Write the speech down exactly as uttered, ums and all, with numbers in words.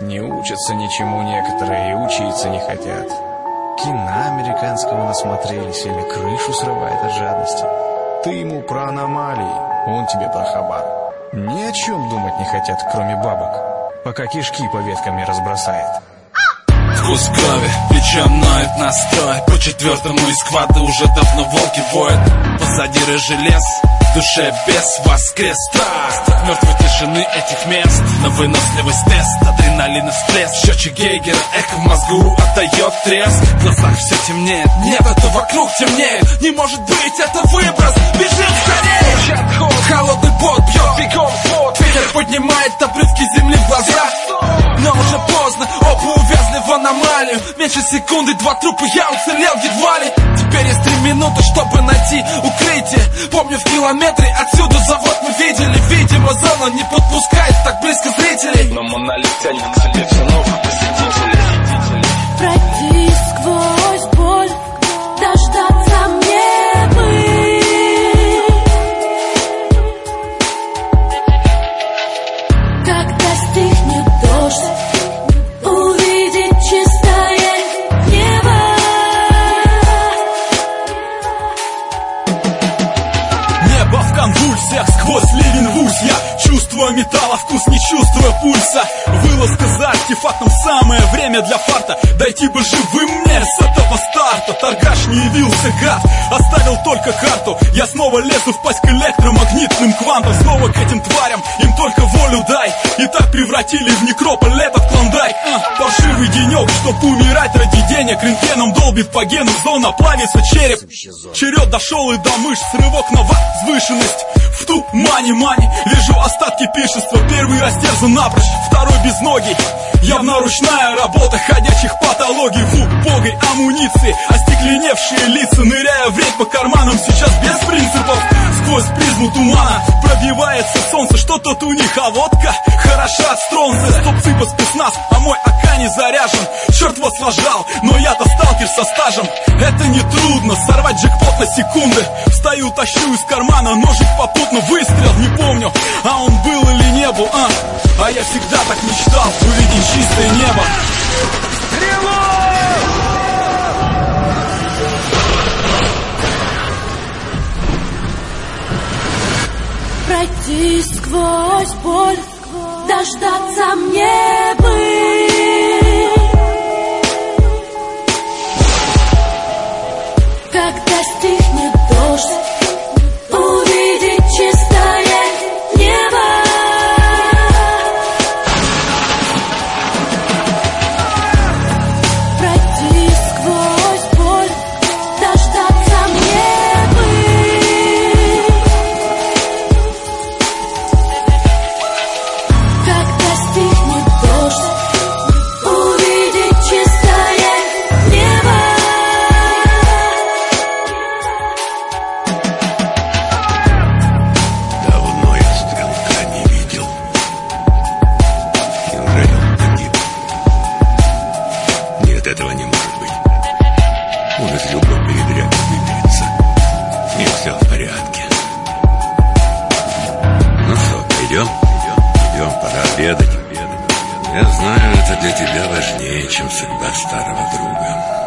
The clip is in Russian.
Не учатся ничему некоторые и учиться не хотят. Кино американского насмотрелись или крышу срывает от жадности. Ты ему про аномалии, он тебе про хабар. Ни о чем думать не хотят, кроме бабок, пока кишки по веткам не разбросает. Вкус крови, плечо ноет настрой. По четвертому из сквада уже давно волки воют. Позади рыжий лес, в душе бес воскрес. Страх мертвой тишины этих мест. На выносливость тест, адреналин и всплеск. Счетчик Гейгера, эхо в мозгу отдает треск. В глазах все темнеет, нет, это вокруг темнеет. Не может быть, это выброс, бежим скорее. Холодный пот бьет бегом в пот. Ветер поднимает обрывки земли в глаза. Но уже поздно, оба увязли в аномалию. Меньше секунды, два трупа, я уцелел едва ли. Теперь есть три минуты, чтобы найти укрытие. Помню, в километре отсюда завод мы видели. Видимо, зона не подпускает так близко зрителей. Но монолит тянет к себе все новых посетителей. Пройти сквозь боль, дождаться мне бы. Когда стихнет дождь, увидеть чистое небо. Небо в конвульсиях, сквозь ливень вусь. Я чувствую металла вкус, не чувствую пульса. Вылазка за артефактом, самое время для фарта. Дойти бы живым мне с этого старта. Торгаш не явился, гад, оставил только карту. Я снова лезу в пасть к электромагнитным квантам. Снова к этим тварям, им только волю дай. И так превратили в некрополь этот клондайк. а, Паршивый денек, чтоб умирать ради денег. Рентгеном долбит по гену, зона плавится череп. Черед дошел и до мышц, рывок на возвышенность. В тумане мани, вижу остатки пиршества. Первый растерзан напрочь, второй безногий. Явно ручная работа ходячих патологий. В убогой амуниции остекленевшие лица. Ныряя в рейд по карманам, сейчас без принципов. Сквозь призму тумана пробивается солнце. Что тут у них, а водка хороша от стронца. Стоп, по спецназ, а мой АК не заряжен. Черт вас сложал, но я-то сталкер со стажем. Это не трудно, сорвать джекпот на секунды. Встаю, тащу из кармана ножик попутно. Выстрел, не помню, а он был или не был. А, а я всегда так мечтал увидеть чистое небо. Пройти сквозь боль, дождаться мне бы. Когда стихнет дождь, увидеть чистое небо. Пройти сквозь боль, дождаться мне бы. Когда стихнет дождь, увидеть чистое небо. Давно я стрелка не видел. Неужели он погиб? Нет, этого не может быть. Он из любой передряги выберется. И все в порядке. Ну что, пойдем? Идем, пора обедать. Я знаю, это для тебя важнее, чем судьба старого друга.